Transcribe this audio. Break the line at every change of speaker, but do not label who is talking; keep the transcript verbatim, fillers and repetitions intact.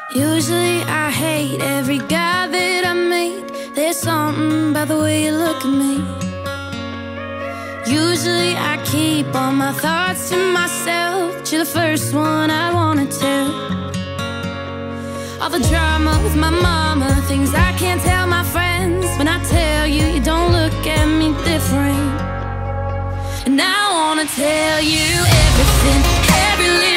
Usually I hate every guy that I meet. There's something about the way you look at me. Usually I keep all my thoughts to myself, but you're the first one I wanna tell. All the drama with my mama, things I can't tell my friends. When I tell you, you don't look at me different. And I wanna tell you everything, every little